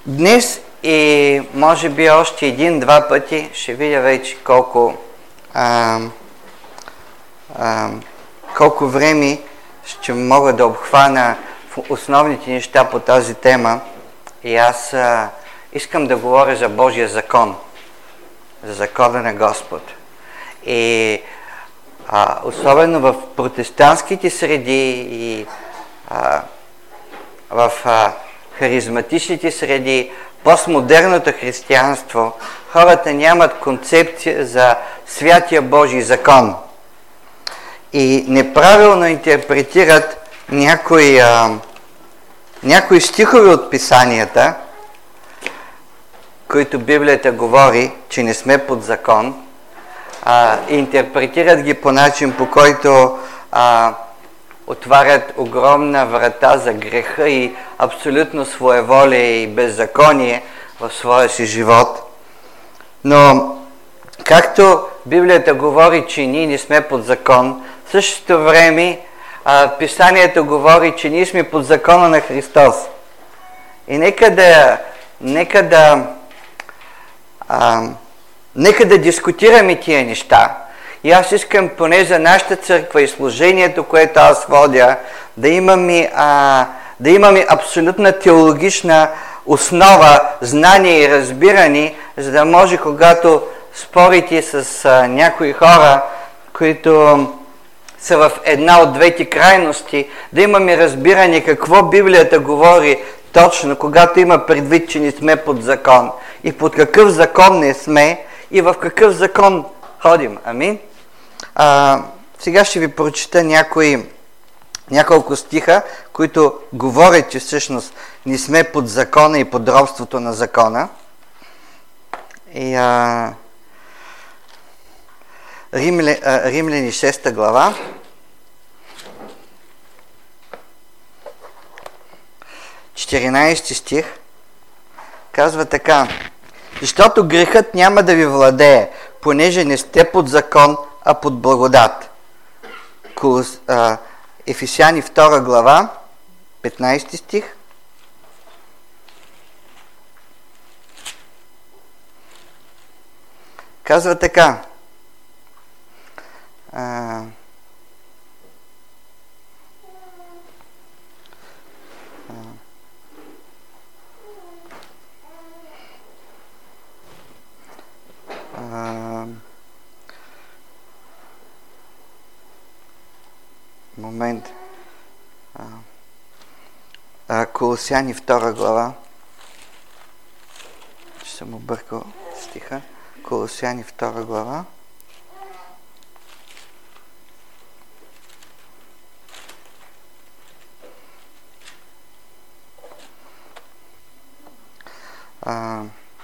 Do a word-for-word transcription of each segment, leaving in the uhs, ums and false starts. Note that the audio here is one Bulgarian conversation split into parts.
Днес и може би още един-два пъти ще видя вече колко, а, а, колко време ще мога да обхвана основните неща по тази тема. И аз а, искам да говоря за Божия закон, за закона на Господ. И а, особено в протестантските среди и а, в а, харизматичните среди, постмодерното християнство, хората нямат концепция за святия Божий закон. И неправилно интерпретират някои, а, някои стихове от писанията, които Библията говори, че не сме под закон, а, интерпретират ги по начин, по който а, отварят огромна врата за греха и абсолютно своеволие и беззаконие в своя си живот. Но както Библията говори, че ние не сме под закон, в същото време а, Писанието говори, че ние сме под закона на Христос. И нека да, нека да, а, нека да дискутираме тия неща. И аз искам поне за нашата църква и служението, което аз водя, да имаме, а, да имаме абсолютна теологична основа, знание и разбиране, за да може, когато спорите с а, някои хора, които са в една от двете крайности, да имаме разбиране какво Библията говори точно, когато има предвид, че не сме под закон и под какъв закон не сме и в какъв закон ходим. Амин? А, сега ще ви прочита някои, няколко стиха, които говорят, че всъщност не сме под закона и под робството на закона. И, а, Римля, а, Римляни шеста глава. четиринайсети стих казва така: защото грехът няма да ви владее, понеже не сте под закон, а под благодат. Ефесяни втора глава, петнайсети стих. Казва така: а, момент. А, а, Колосяни втора глава. Ще съм объркал стиха. Колосяни втора глава. А,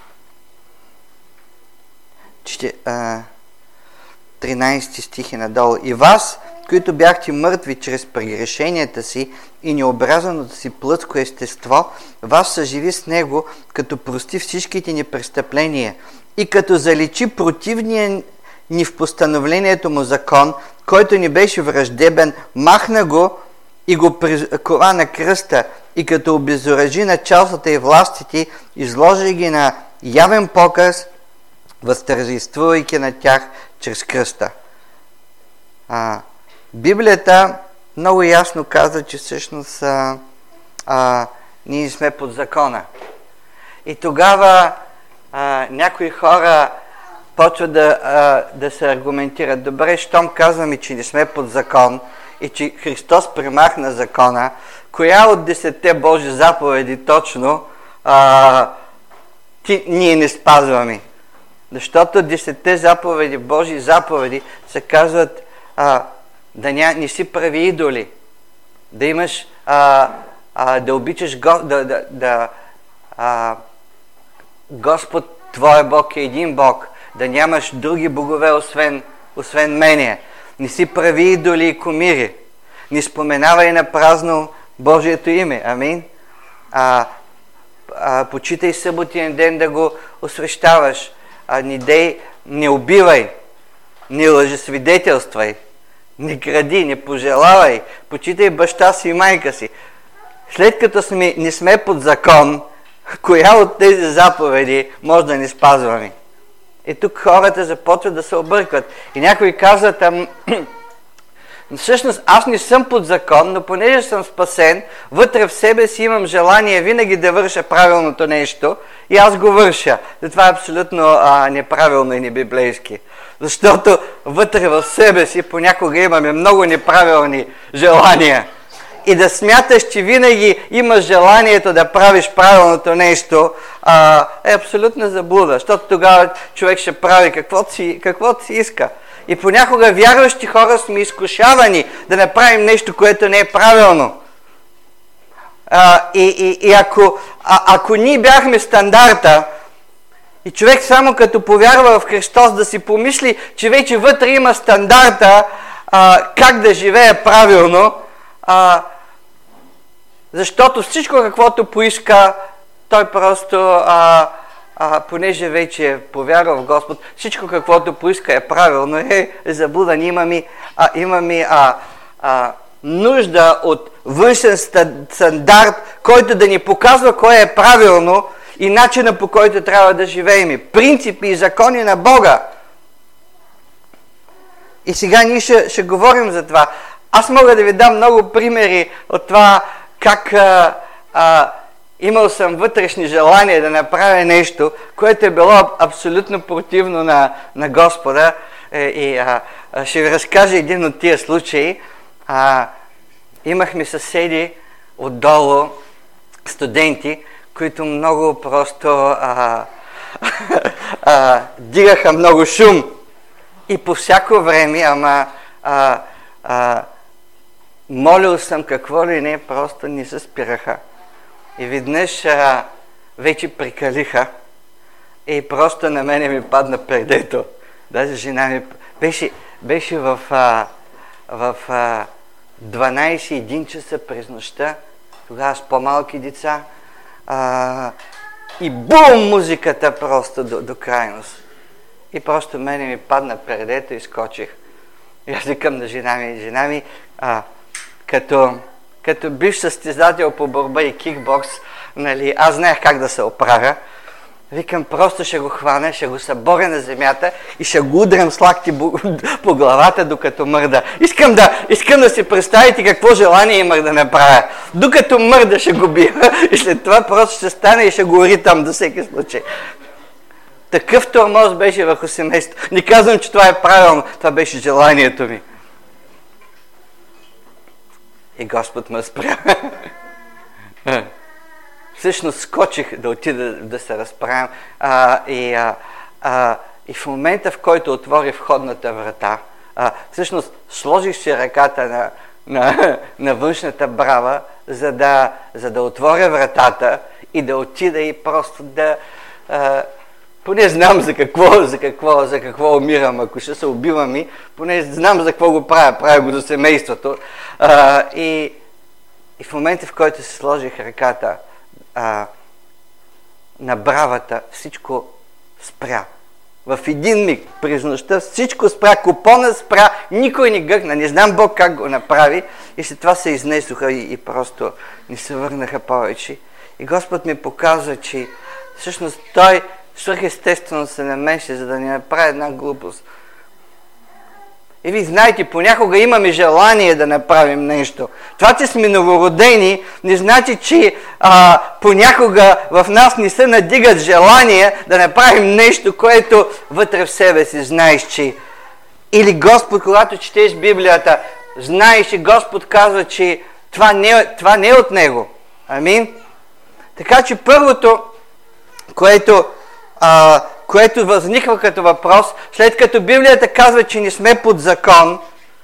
че, а, тринайсети стих е надолу. И вас, които бяхте мъртви чрез прегрешенията си и необразаното си плътско естество, вас съживи с него, като прости всичките ни престъпления и като заличи противния ни в постановлението му закон, който ни беше враждебен, махна го и го прикова на кръста и като обезоръжи началствата и властите, изложи ги на явен показ, възтържествувайки на тях чрез кръста. А, Библията много ясно каза, че всъщност а, а, ние сме под закона. И тогава а, някои хора почват да, а, да се аргументират: добре, щом казваме, че не сме под закон и че Христос премахна закона, коя от десетте Божи заповеди точно а, ти, ние не спазваме? Защото десетте заповеди, Божи заповеди, се казват а, да ня, не си прави идоли, да имаш, а, а, да обичаш го, да, да, да, а, Господ твой Бог е един Бог, да нямаш други богове освен, освен мене, не си прави идоли и кумири, не споменавай на празно Божието име. Амин. А, а, почитай съботен ден да го освещаваш. А, не дей, не убивай, не лъжесвидетелствай, не кради, не пожелавай, почитай баща си и майка си. След като сме, не сме под закон, коя от тези заповеди може да не спазваме. И тук хората започват да се объркват. И някои казват, ам, всъщност аз не съм под закон, но понеже съм спасен, вътре в себе си имам желание винаги да върша правилното нещо и аз го върша. И това е абсолютно а, неправилно и небиблейски. Защото вътре в себе си понякога имаме много неправилни желания. И да смяташ, че винаги имаш желанието да правиш правилното нещо, а, е абсолютна заблуда. Защото тогава човек ще прави каквото си, каквото си иска. И понякога вярващи хора сме изкушавани да направим нещо, което не е правилно. А, и, и, и ако, а, ако ние бяхме стандарта, и човек само като повярва в Христос да си помисли, че вече вътре има стандарта а, как да живее правилно, а, защото всичко каквото поиска, той просто, а, а, понеже вече повярва в Господ, всичко каквото поиска е правилно, е, е заблуда. Имаме, а, имаме а, а, нужда от външен стандарт, който да ни показва кое е правилно и начина, по който трябва да живеем. Принципи и закони на Бога. И сега ние ще, ще говорим за това. Аз мога да ви дам много примери от това, как а, а, имал съм вътрешни желания да направя нещо, което е било абсолютно противно на, на Господа. Е, и а, ще ви разкажа един от тия случаи. А, имахме съседи отдолу, студенти, които много просто а, а, дигаха много шум. И по всяко време, ама а, а, молил съм какво ли не, просто не се спираха. И веднъж а, вече прикалиха и просто на мене ми падна пердето. Даже жена ми беше, беше в, а, в а, дванайсет и един часа през нощта, тогава с по-малки деца, а, и бум, музиката просто до, до крайност. И просто мене ми падна пердето и скочих. И аз викам на жена ми, жена ми, а, като, като бивш състезател по борба и кикбокс, нали, аз знаех как да се оправя. Викам, просто ще го хвана, ще го съборя на земята и ще го удрям с лакти по главата, докато мърда. Искам да, искам да си представите какво желание имах да направя. Докато мърда ще го бия и след това просто ще стане и ще го уритам до всеки случай. Такъв тормоз беше върху семейството. Не казвам, че това е правилно. Това беше желанието ми. И Господ ме спря. Всъщност скочих да отида да се разправям. А, и, а, а, и в момента, в който отворих входната врата, а, всъщност сложих си ръката на, на, на външната брава, за да, за да отворя вратата и да отида и просто да... А, поне знам за какво, за какво, за какво умирам, ако ще се убивам и поне знам за какво го правя, правя го за семейството. А, и, и в момента, в който се сложих ръката а, на бравата, всичко спря. В един миг, през нощта, всичко спря, купона спря, никой не гъкна, не знам Бог как го направи. И след това се изнесоха и, и просто не се върнаха повече. И Господ ми показа, че всъщност Той свръхестествено се намеше, за да ни направи една глупост. И ви знаете, понякога имаме желание да направим нещо. Това, че сме новородени, не значи, че а, понякога в нас не се надигат желания да направим нещо, което вътре в себе си знаеш, че... Или Господ, когато четеш Библията, знаеш, и Господ казва, че това не, това не е от Него. Амин? Така че първото, което... А, което възниква като въпрос, след като Библията казва, че не сме под закон,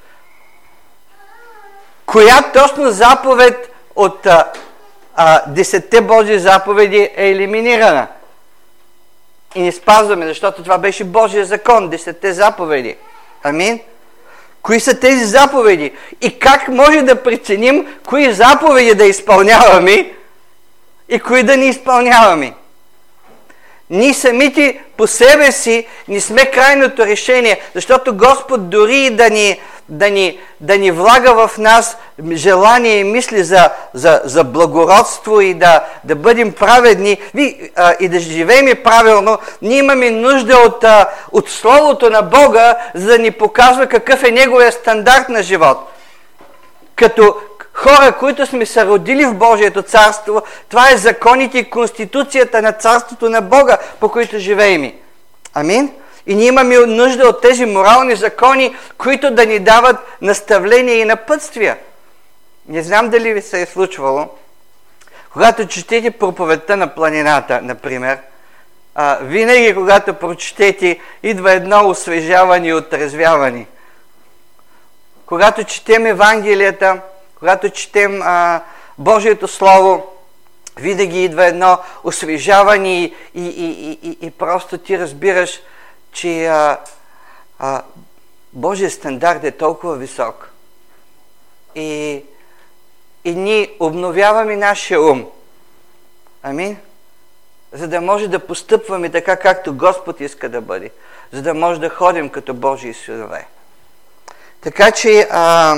коя точно заповед от а, а, десетте Божии заповеди е елиминирана? И не спазваме, защото това беше Божия закон, десетте заповеди. Амин? Кои са тези заповеди? И как може да преценим кои заповеди да изпълняваме и кои да не изпълняваме? Ние самите по себе си не сме крайното решение, защото Господ дори да ни, да ни, да ни влага в нас желание и мисли за, за, за благородство и да, да бъдем праведни ви, а, и да живеем правилно, ние имаме нужда от, а, от Словото на Бога, за да ни показва какъв е Неговия стандарт на живот. Като хора, които сме се родили в Божието царство, това е законите и конституцията на царството на Бога, по които живеем. Амин? И ние имаме нужда от тези морални закони, които да ни дават наставления и напътствия. Не знам дали ви се е случвало, когато четете проповедта на планината, например, а, винаги когато прочетете, идва едно освежаване и отрезвяване. Когато четем Евангелията, когато четем а, Божието Слово, винаги идва едно освежаване и, и, и, и, и просто ти разбираш, че а, а, Божият стандарт е толкова висок. И, и ние обновяваме нашия ум. Амин? За да може да постъпваме така, както Господ иска да бъде. За да може да ходим като Божии синове. Така че а,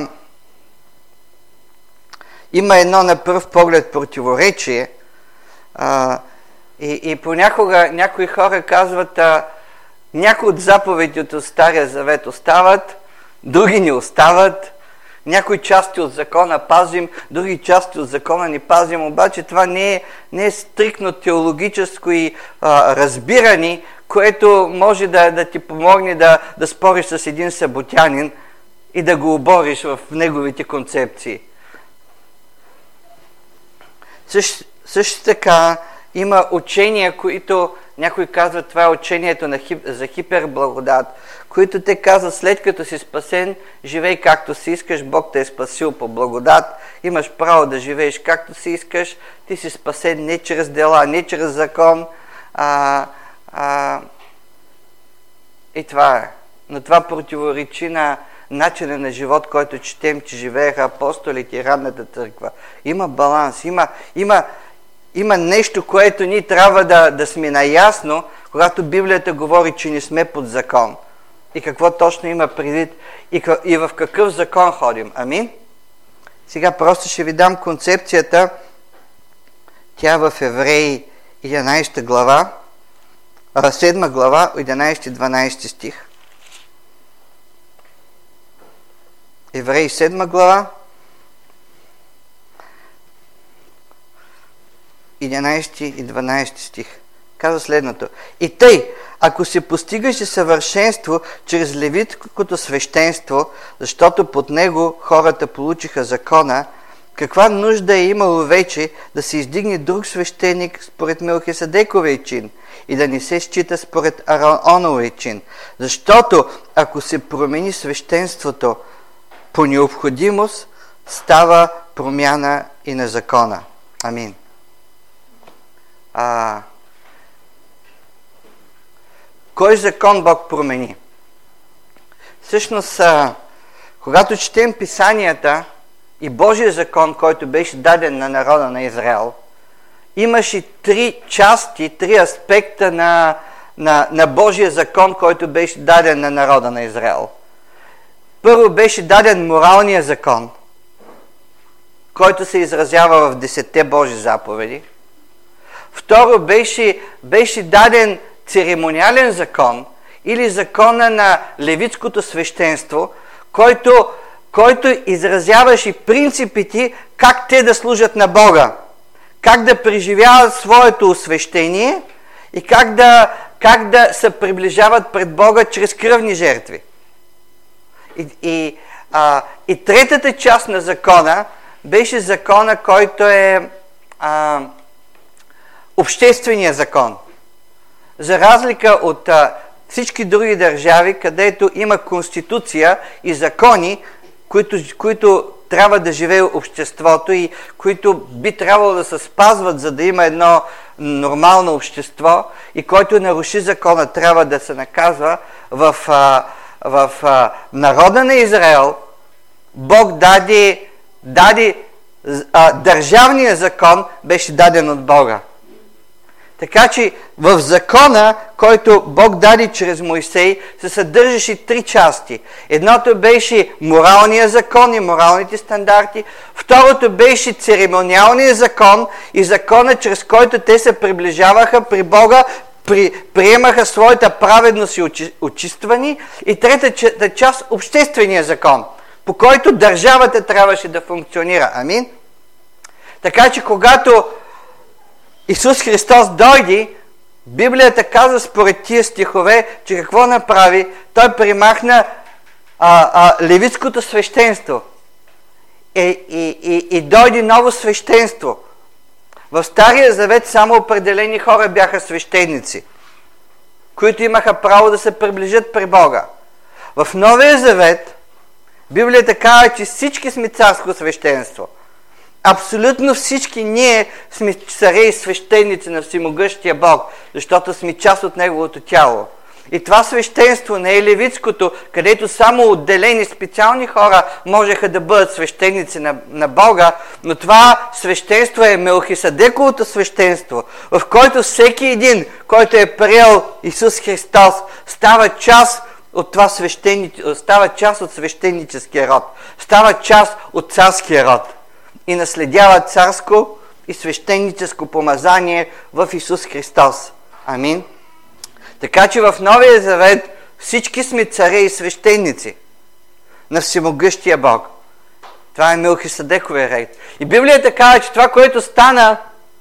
има едно на пръв поглед противоречие а, и, и понякога някои хора казват, а, някои от заповедите от Стария Завет остават, други не остават, някои части от закона пазим, други части от закона не пазим, обаче това не е, не е стрикно теологическо и а, разбиране, което може да, да ти помогне да, да спориш с един съботянин и да го обориш в неговите концепции. Също, също така има учения, които някои казват, това е учението на хип, за хиперблагодат, които те казват, след като си спасен, живей както си искаш, Бог те е спасил по благодат, имаш право да живееш както си искаш, ти си спасен не чрез дела, не чрез закон, а, а, и това е. Но това противоречи на начина на живот, който четем, че живееха апостолите и ранната църква. Има баланс, има, има, има нещо, което ние трябва да, да сме наясно, когато Библията говори, че не сме под закон. И какво точно има предвид и, и в какъв закон ходим. Амин? Сега просто ще ви дам концепцията. Тя в Евреи единайсета глава, седма глава, единайсети и дванайсети стих. Евреи седма глава, единайсети и дванайсети стих. Казва следното. И тъй, ако се постигаше съвършенство чрез левитското свещенство, защото под него хората получиха закона, каква нужда е имало вече да се издигне друг свещеник според Мелхиседековия чин и да не се счита според Аароновия чин? Защото ако се промени свещенството по необходимост, става промяна и на закона. Амин. А, кой закон Бог промени? Всъщност, а, когато четем Писанията и Божия закон, който беше даден на народа на Израел, имаше три части, три аспекта на, на, на Божия закон, който беше даден на народа на Израел. Първо беше даден моралния закон, който се изразява в десетте Божи заповеди. Второ беше, беше даден церемониален закон или закона на левитското свещенство, който, който изразяваше принципите как те да служат на Бога, как да преживяват своето освещение и как да, как да се приближават пред Бога чрез кръвни жертви. И, и, а, и третата част на закона беше закона, който е а, обществения закон. За разлика от а, всички други държави, където има конституция и закони, които, които трябва да живее обществото и които би трябвало да се спазват, за да има едно нормално общество, и който наруши закона, трябва да се наказва. В, а, в а, народа на Израел Бог даде, даде а, държавния закон беше даден от Бога. Така че в закона, който Бог даде чрез Моисей, се съдържаше три части. Едното беше моралния закон и моралните стандарти. Второто беше церемониалния закон и закона, чрез който те се приближаваха при Бога, при, приемаха своята праведност и очи, очиствани. И третата част, обществения закон, по който държавата трябваше да функционира. Амин? Така че когато Исус Христос дойде, Библията казва според тия стихове, че какво направи? Той примахна а, а, левитското свещенство. И, и, и, и дойде ново свещенство. В Стария Завет само определени хора бяха свещеници, които имаха право да се приближат при Бога. В Новия Завет Библията казва, че всички сме царско свещенство. Абсолютно всички ние сме царе и свещеници на всемогъщия Бог, защото сме част от Неговото тяло. И това свещенство не е левитското, където само отделени специални хора можеха да бъдат свещеници на, на Бога, но това свещенство е Мелхиседековото свещенство, в който всеки един, който е приел Исус Христос, става част от това свещени... става част от свещеническия род, става част от царския род и наследява царско и свещеническо помазание в Исус Христос. Амин. Така че в Новия Завет всички сме царе и свещеници на всемогъщия Бог. Това е Мелхиседековия ред. И Библията казва, че това, което стана,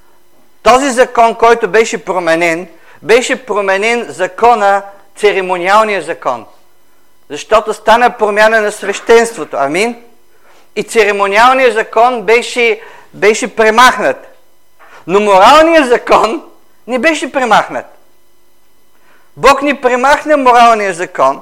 този закон, който беше променен, беше променен закона, церемониалния закон. Защото стана промяна на свещенството. Амин. И церемониалният закон беше, беше премахнат. Но моралният закон не беше премахнат. Бог ни премахна моралния закон.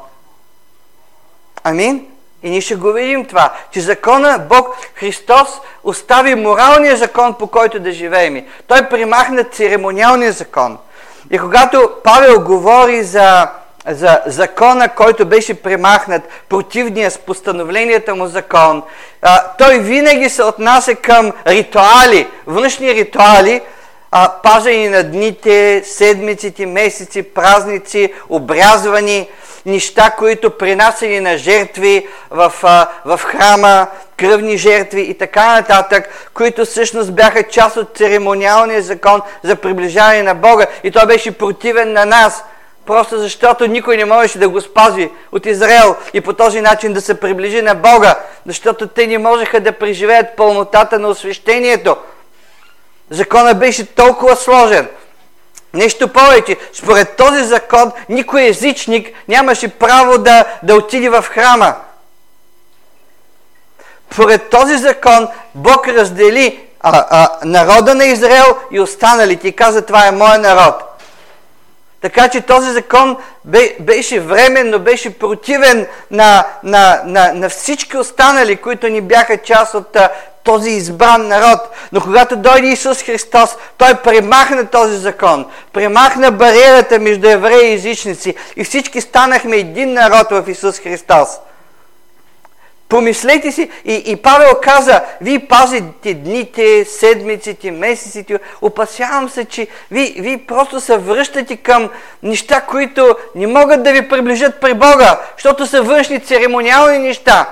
Амин. И ние ще го видим това, че закона, Бог, Христос остави моралния закон, по който да живеем. Той премахна церемониалния закон. И когато Павел говори за, за закона, който беше премахнат, противния с постановленията му закон, а, той винаги се отнася към ритуали, външни ритуали, а, пазени на дните, седмиците, месеци, празници, обрязвани, неща, които принасяни на жертви в, а, в храма, кръвни жертви и така нататък, които всъщност бяха част от церемониалния закон за приближаване на Бога. И той беше противен на нас, просто защото никой не можеше да го спази от Израел и по този начин да се приближи на Бога, защото те не можеха да преживеят пълнотата на освещението. Законът беше толкова сложен. Нещо повече, според този закон, никой езичник нямаше право да, да отиде в храма. Според този закон, Бог раздели а, а, народа на Израел и останалите и каза, това е моя народ. Така че този закон бе, беше временно, беше противен на, на, на, на всички останали, които ни бяха част от а, този избран народ. Но когато дойде Исус Христос, Той премахна този закон, премахна бариерата между евреи и езичници и всички станахме един народ в Исус Христос. Помислете си, и, и Павел каза, вие пазите дните, седмиците, месеците, опасявам се, че вие, вие просто се връщате към неща, които не могат да ви приближат при Бога, защото са външни церемониални неща.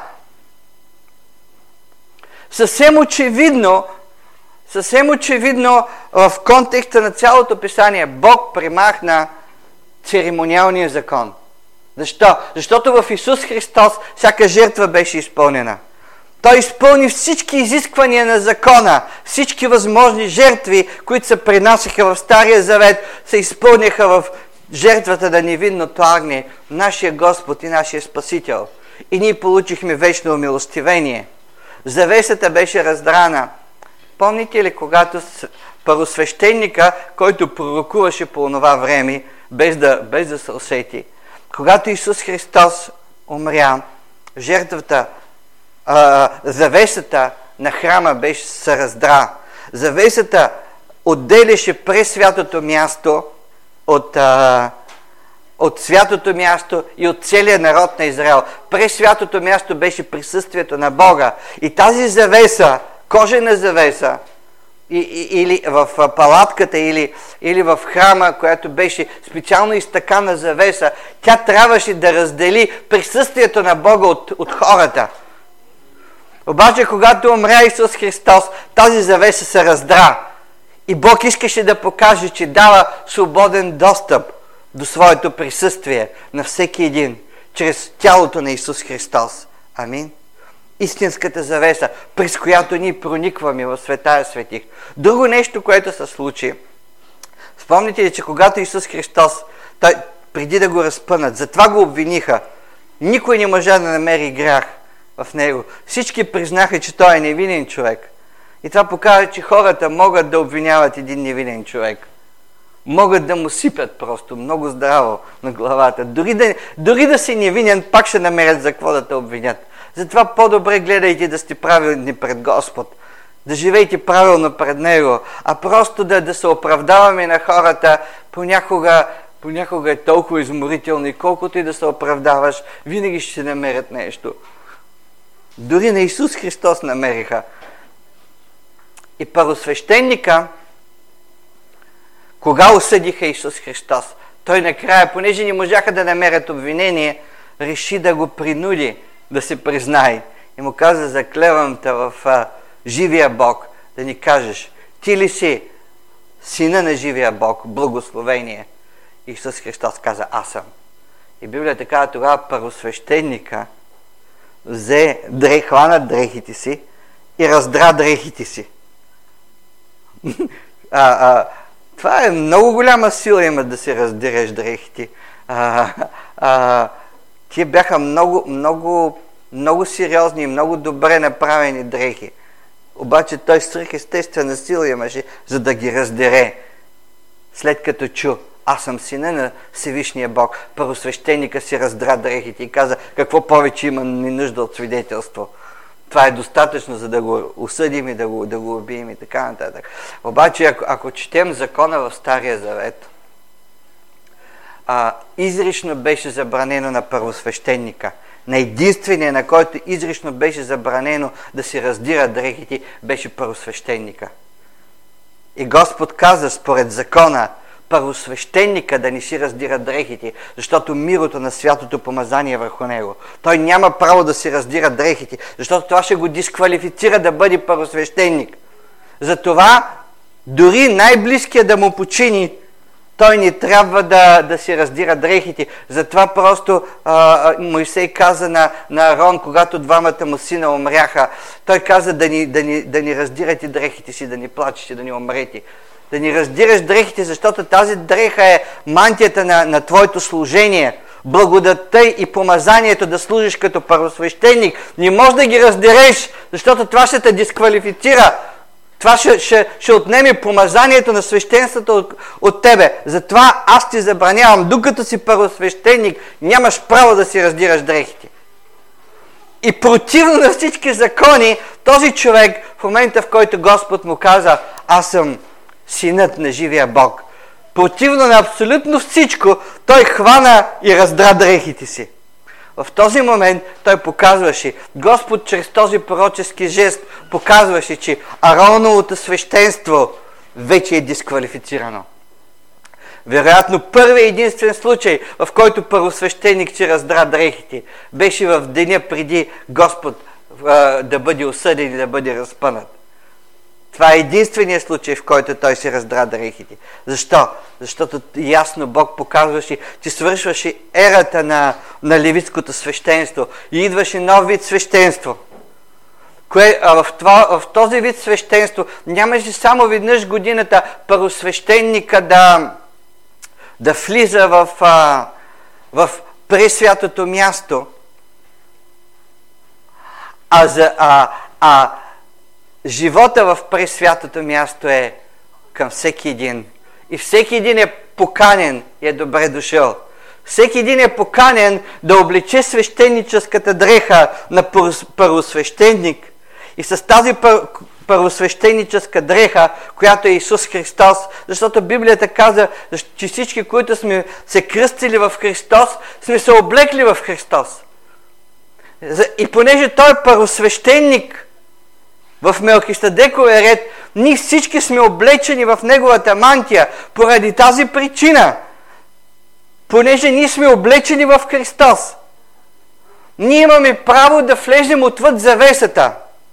Съвсем очевидно, съвсем очевидно в контекста на цялото писание, Бог премахна церемониалния закон. Защо? Защото в Исус Христос всяка жертва беше изпълнена. Той изпълни всички изисквания на закона, всички възможни жертви, които се принасяха в Стария Завет, се изпълняха в жертвата на невинното агне, нашия Господ и нашия Спасител. И ние получихме вечно умилостивение. Завесата беше раздрана. Помните ли, когато първосвещеника, който пророкуваше по онова време, без да, без да се усети, когато Исус Христос умря, жертвата, а, завесата на храма беше се раздра. Завесата отделяше през святото място от, а, от святото място и от целия народ на Израел. През святото място беше присъствието на Бога. И тази завеса, кожена завеса, И, и, или в палатката, или, или в храма, която беше специално изтъкана завеса, тя трябваше да раздели присъствието на Бога от, от хората. Обаче, когато умря Исус Христос, тази завеса се раздра. И Бог искаше да покаже, че дава свободен достъп до своето присъствие на всеки един, чрез тялото на Исус Христос. Амин. Истинската завеса, през която ние проникваме в Светая Светих. Друго нещо, което се случи. Спомните ли, че когато Исус Христос, той, преди да го разпънат, затова го обвиниха, никой не можа да намери грях в него. Всички признаха, че той е невинен човек. И това показва, че хората могат да обвиняват един невинен човек. Могат да му сипят просто много здраво на главата. Дори да, дори да си невинен, пак ще намерят за какво да те обвинят. Затова по-добре гледайте да сте правилни пред Господ. Да живейте правилно пред Него. А просто да, да се оправдаваме на хората, понякога, понякога е толкова изморително и колкото и да се оправдаваш, винаги ще намерят нещо. Дори на Исус Христос намериха. И първосвещеника, кога осъдиха Исус Христос, той накрая, понеже не можаха да намерят обвинение, реши да го принуди да се признае. И му каза, заклевам те в а, живия Бог, да ни кажеш, ти ли си сина на живия Бог, благословение? Исус Христос каза, аз съм. И Библията казва, тогава първосвещеника взе, дре, хвана дрехите си и раздра дрехите си. а, а, това е много голяма сила има да си раздиреш дрехите. А, а, Тие бяха много, много, много сериозни и много добре направени дрехи. Обаче той свръхестествена сила имаше, за да ги раздере. След като чу, аз съм сина на Всевишния Бог, първосвещеника си раздра дрехите и каза, какво повече има ни нужда от свидетелство. Това е достатъчно, за да го осъдим и да го, да го убием и така нататък. Обаче, ако, ако четем закона в Стария Завет, а, изрично беше забранено на първосвещеника. На единствения, на който изрично беше забранено да си раздира дрехите, беше първосвещеника. И Господ каза, според закона, първосвещеника да не си раздира дрехите, защото мирото на святото помазание върху него. Той няма право да си раздира дрехите, защото това ще го дисквалифицира да бъде първосвещеник. Затова дори най-близкият да му почини, той не трябва да, да си раздира дрехите. Затова просто а, Мойсей каза на, на Арон, когато двамата му сина умряха, той каза да ни, да ни, да ни раздирате дрехите си, да ни плачете, да ни умрете. Да ни раздираш дрехите, защото тази дреха е мантията на, на твоето служение. Благодатта и помазанието да служиш като първосвещеник. Не можеш да ги раздиреш, защото това ще те дисквалифицира. Това ще, ще, ще отнеме помазанието на свещенството от, от тебе. Затова аз ти забранявам, докато си първосвещеник, нямаш право да си раздираш дрехите. И противно на всички закони, този човек, в момента в който Господ му каза, аз съм синът на живия Бог, противно на абсолютно всичко, той хвана и раздра дрехите си. В този момент той показваше, Господ чрез този пророчески жест показваше, че Ароновото свещенство вече е дисквалифицирано. Вероятно, първият единствен случай, в който първосвещеник си раздра дрехите, беше в деня преди Господ а, да бъде осъден и да бъде разпънат. Това е единственият случай, в който той си раздра дрехите. Защо? Защото ясно Бог показваше, че свършваше ерата на, на левитското свещенство и идваше нов вид свещенство. Кое, а в, това, в този вид свещенство нямаше само веднъж годината първосвещеника да, да влиза в, а, в пресвятото място, а, за, а, а живота в пресвятото място е към всеки един. И всеки един е поканен и е добре дошъл. Всеки един е поканен да облече свещеническата дреха на първосвещеник. И с тази пър... първосвещеническа дреха, която е Исус Христос, защото Библията каза, че всички, които сме се кръстили в Христос, сме се облекли в Христос. И понеже Той е първосвещеник в Мелхиседековия ред, Ние всички сме облечени в Неговата мантия поради тази причина. Понеже ние сме облечени в Христос. Ние имаме право да влезем отвъд завесата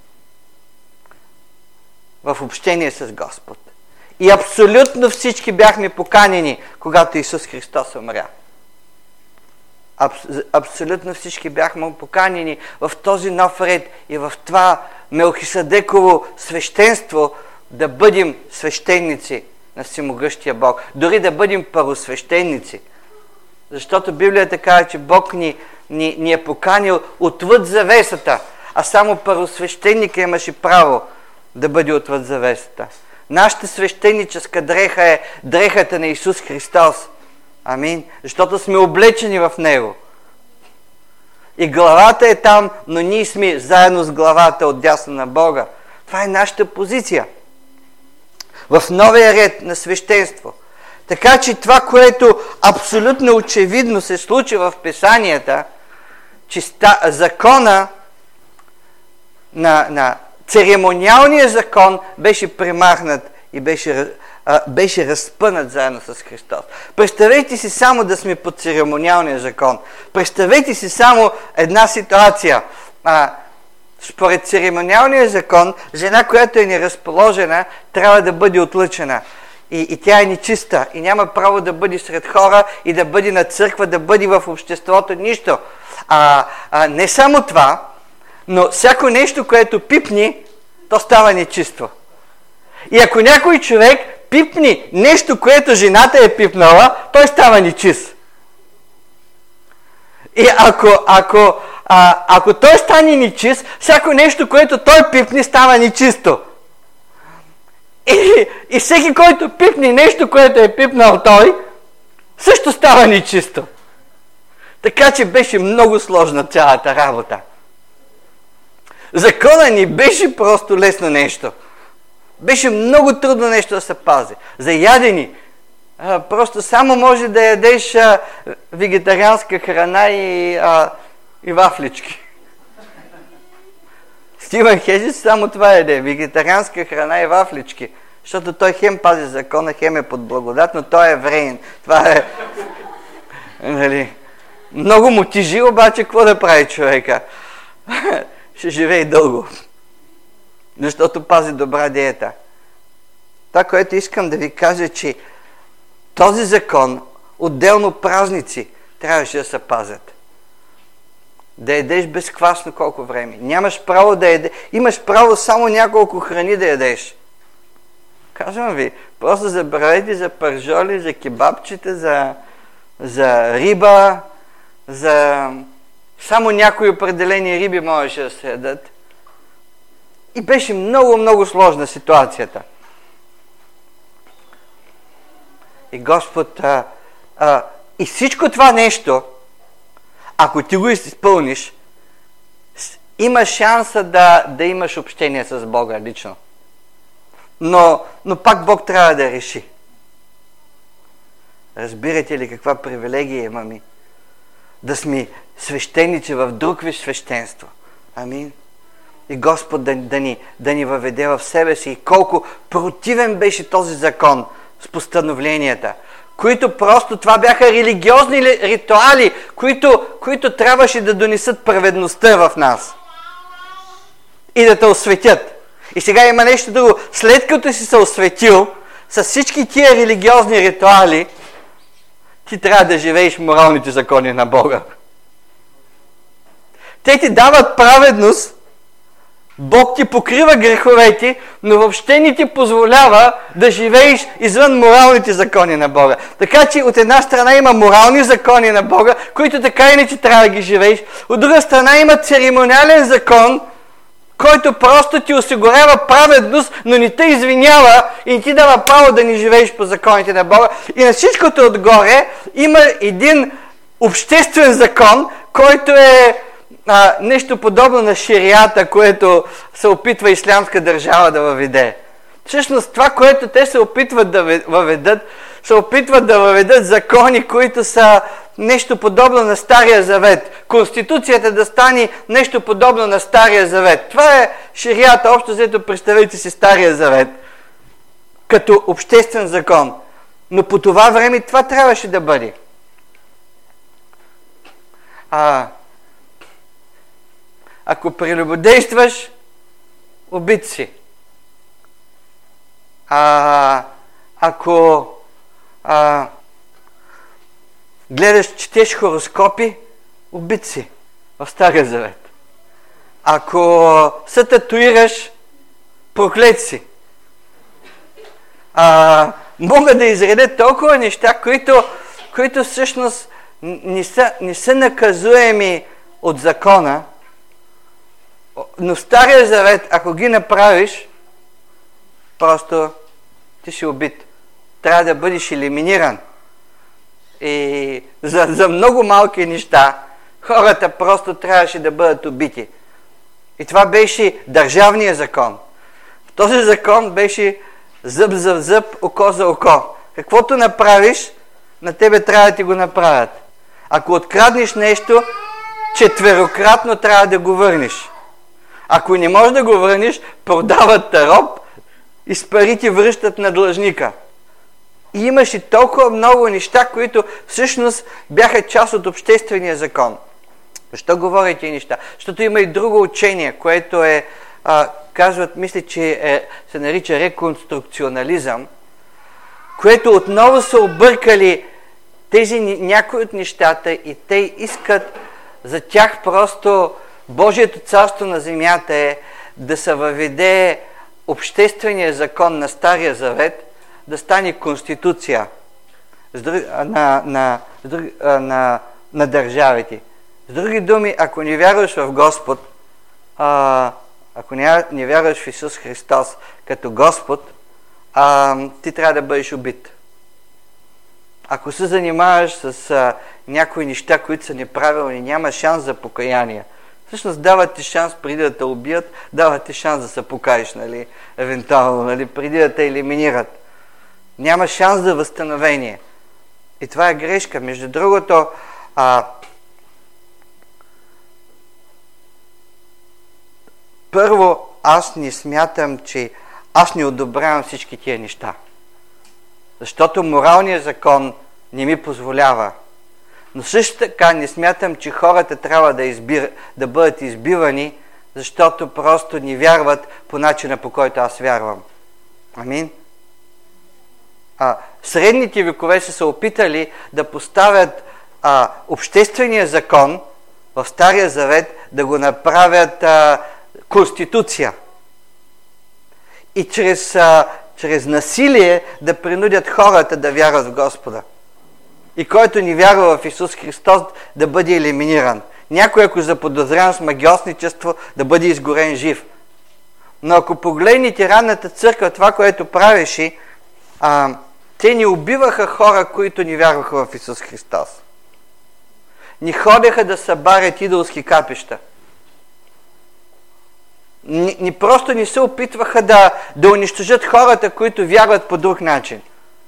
в общение с Господ. И абсолютно всички бяхме поканени, когато Исус Христос умря. Аб, абсолютно всички бяхме поканени в този нов ред и в това Мелхиседеково свещенство да бъдем свещеници на Всемогъщия Бог. Дори да бъдем първосвещеници. Защото Библията казва, че Бог ни, ни, ни е поканил отвъд завесата, а само първосвещеника имаше право да бъде отвъд завесата. Нашата свещеническа дреха е дрехата на Исус Христос. Амин. Защото сме облечени в Него. И главата е там, но ние сме заедно с главата отдясно на Бога. Това е нашата позиция. В новия ред на свещенство. Така че това, което абсолютно очевидно се случи в Писанията, че закона на, на церемониалния закон беше премахнат и беше, а, беше разпънат заедно с Христос. Представете си само да сме под церемониалния закон. Представете си само една ситуация. А, според церемониалния закон, жена, която е неразположена, трябва да бъде отлъчена. И, и тя е нечиста и няма право да бъде сред хора и да бъде на църква, да бъде в обществото, нищо. А, а не само това, но всяко нещо, което пипни, то става нечисто. И ако някой човек пипни нещо, което жената е пипнала, той става нечист. И ако, ако, а, ако той стане нечист, всяко нещо, което той пипни, става нечисто. И, и всеки, който пипне нещо, което е пипнал той, също става нечисто. Така че беше много сложна цялата работа. Закона ни беше просто лесно нещо. Беше много трудно нещо да се пази. За ядени. А, просто само може да ядеш а, вегетарианска храна и, а, и вафлички. Стивън Хеджис само това яде. Вегетарианска храна и вафлички. Защото той хем пази закона, хем е под благодат, но той е евреин. Това е... Нали? Много му тежи, обаче какво да прави човека? Ще живее дълго. Защото пази добра диета. Това, което искам да ви кажа, че този закон, отделно празници, трябваше да се пазят. Да ядеш безквасно колко време. Нямаш право да ядеш. Имаш право само няколко храни да ядеш. Казвам ви, просто забравяйте за пържоли, за кебабчета, за, за риба, за... Само някои определени риби можеше да се ядат. И беше много, много сложна ситуацията. И Господ... А, а, и всичко това нещо, ако ти го изпълниш, има шанса да, да имаш общение с Бога лично. Но, но пак Бог трябва да реши. Разбирате ли каква привилегия имаме? Да сме свещеници в друг вид свещенство. Амин. И Господ да, да, ни, да ни въведе в себе си. И колко противен беше този закон с постановленията, които просто това бяха религиозни ритуали, които, които трябваше да донесат праведността в нас. И да те осветят. И сега има нещо друго. След като си се осветил, с всички тия религиозни ритуали, ти трябва да живееш моралните закони на Бога. Те ти дават праведност, Бог ти покрива греховете, но въобще не ти позволява да живееш извън моралните закони на Бога. Така че от една страна има морални закони на Бога, които така иначе трябва да ги живееш. От друга страна има церемониален закон, който просто ти осигурява праведност, но не те извинява и не ти дава право да не живееш по законите на Бога. И на всичкото отгоре има един обществен закон, който е а, нещо подобно на шерията, което се опитва ислямска държава да въведе. Всъщност това, което те се опитват да въведат, се опитват да въведат закони, които са нещо подобно на Стария Завет. Конституцията да стане нещо подобно на Стария Завет. Това е шерията, общо взето представете си Стария Завет. като обществен закон. Но по това време това трябваше да бъде. А, ако прелюбодействаш, убит си. А, ако а, гледаш, четеш хороскопи, убит си в Стария Завет. Ако се татуираш, проклет си. А, мога да изредя толкова неща, които, които всъщност не са, не са наказуеми от закона, но в Стария Завет, ако ги направиш, просто ти си убит. Трябва да бъдеш елиминиран. И за, за много малки неща хората просто трябваше да бъдат убити. И това беше държавният закон. В този закон беше зъб за зъб, око за око. Каквото направиш, на тебе трябва да ти го направят. Ако откраднеш нещо, четверократно трябва да го върнеш. Ако не можеш да го върнеш, продават те роб и с пари ти връщат на длъжника. И имаше толкова много неща, които всъщност бяха част от обществения закон. Защо говоря тези неща? Защото има и друго учение, което е, а, казват, мисля, че е, се нарича реконструкционализъм, което отново са объркали тези някои от нещата и те искат за тях просто Божието царство на земята е да се въведе обществения закон на Стария Завет, да стане конституция на, на, на, на държавите. С други думи, ако не вярваш в Господ, а, ако не, не вярваш в Исус Христос като Господ, а, ти трябва да бъдеш убит. Ако се занимаваш с а, някои неща, които са неправилни, няма шанс за покаяние. Всъщност дават ти шанс преди да те убият, дават ти шанс да се покаеш, нали, евентуално, нали, преди да те елиминират. Няма шанс за възстановение. И това е грешка. Между другото, а, първо, аз не смятам, че аз не одобрявам всички тия неща. Защото моралният закон не ми позволява. Но също така не смятам, че хората трябва да, избир, да бъдат избивани, защото просто не вярват по начина, по който аз вярвам. Амин? А, средните векове са се опитали да поставят а, обществения закон в Стария Завет, да го направят а, конституция. И чрез, а, чрез насилие да принудят хората да вярват в Господа. И който не вярва в Исус Христос, да бъде елиминиран. Някой, ако заподозрян с магиосничество, да бъде изгорен жив. Но ако погледнете ранната църква, това, което правеше, а, те не убиваха хора, които не вярваха в Исус Христос. Не ходеха да събарят идолски капища. Ни, ни просто не се опитваха да, да унищожат хората, които вярват по друг начин.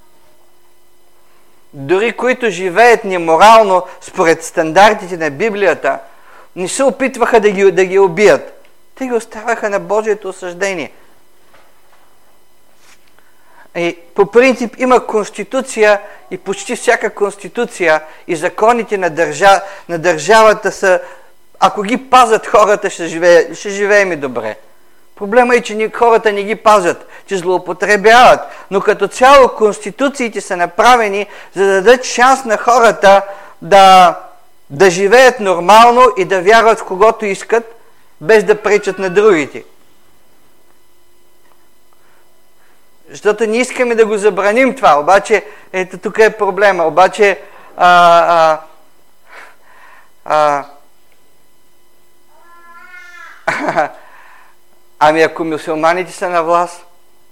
Дори които живеят неморално според стандартите на Библията, не се опитваха да ги, да ги убият. Те ги оставяха на Божието осъждение. И по принцип има конституция и почти всяка конституция и законите на, държа, на държавата са, ако ги пазят хората, ще, живее, ще живеем и добре. Проблема е, че хората не ги пазят, че злоупотребяват. Но като цяло конституциите са направени, за да дадат шанс на хората да, да живеят нормално и да вярват в когото искат, без да пречат на другите. Защото не искаме да го забраним това, обаче, ето тук е проблема, обаче а, а, а, ами ако мюсюлманите са на власт?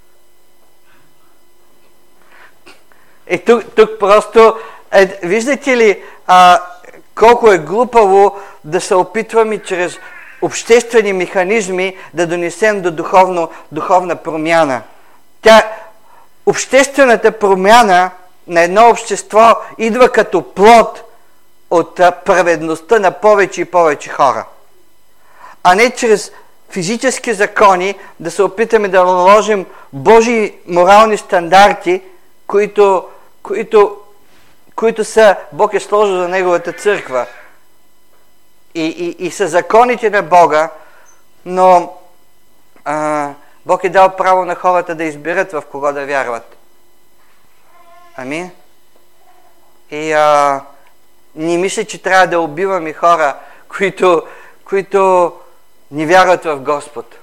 И тук, тук просто, е, виждате ли а, колко е глупаво да се опитваме чрез обществени механизми да донесем до духовно, духовна промяна. Тя, обществената промяна на едно общество идва като плод от праведността на повече и повече хора. А не чрез физически закони, да се опитаме да наложим Божии морални стандарти, които, които, които са, Бог е сложил за Неговата църква. И, и, и са законите на Бога, но а, Бог е дал право на хората да изберат в кого да вярват. Амин. И а, не мисля, че трябва да убиваме хора, които, които не вярват в Господ.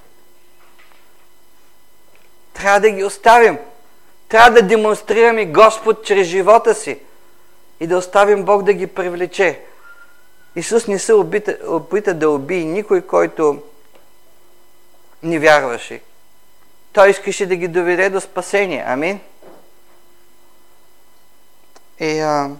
Трябва да ги оставим. Трябва да демонстрираме Господ чрез живота си и да оставим Бог да ги привлече. Исус не се опита, опита да убие никой, който не вярваше. Той искаше да ги доведе до спасение. Амин. И а,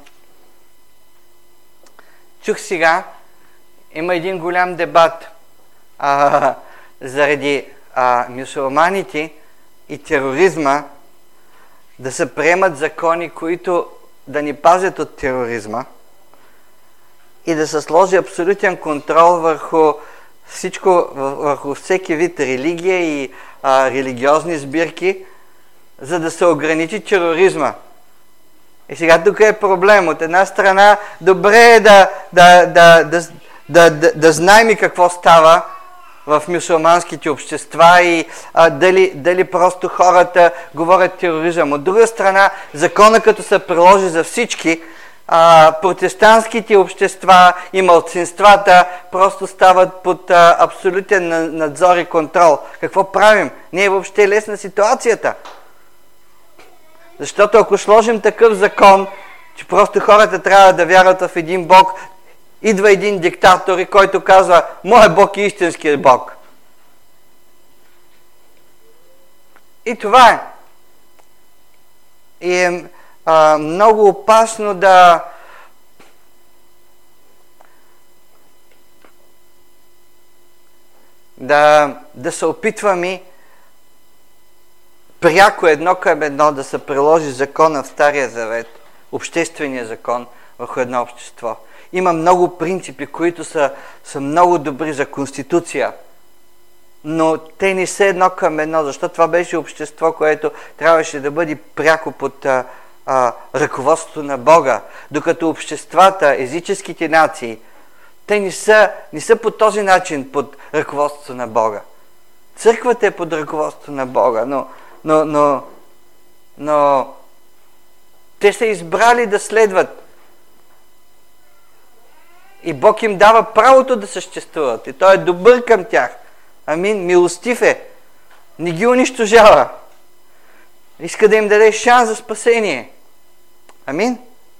чух сега, има един голям дебат а, заради а, мюсюлманите и тероризма да се приемат закони, които да ни пазят от тероризма и да се сложи абсолютен контрол върху всичко, върху всеки вид религия и а, религиозни сбирки, за да се ограничи тероризма. И сега тук е проблем. От една страна, добре е да, да, да, да, да, да, да знаем и какво става в мюсюлманските общества и а, дали, дали просто хората говорят тероризъм. От друга страна, закона като се приложи за всички, а, протестантските общества и малцинствата просто стават под а, абсолютен надзор и контрол. Какво правим? Не е въобще лесна ситуацията. Защото ако сложим такъв закон, че просто хората трябва да вярват в един Бог, идва един диктатор и който казва: моят Бог е истинският Бог. И това е. И е а, много опасно да да, да се опитваме пряко едно към едно да се приложи закона в Стария Завет, обществения закон върху едно общество. Има много принципи, които са, са много добри за конституция, но те не са едно към едно, защото това беше общество, което трябваше да бъде пряко под а, а, ръководството на Бога, докато обществата, езическите нации, те не са, не са по този начин под ръководството на Бога. Църквата е под ръководството на Бога, но Но, но, но те са избрали да следват. И Бог им дава правото да съществуват. И Той е добър към тях. Амин. Милостив е. Не ги унищожава. Иска да им даде шанс за спасение. Амин.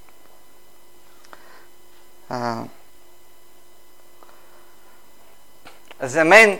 А... За мен,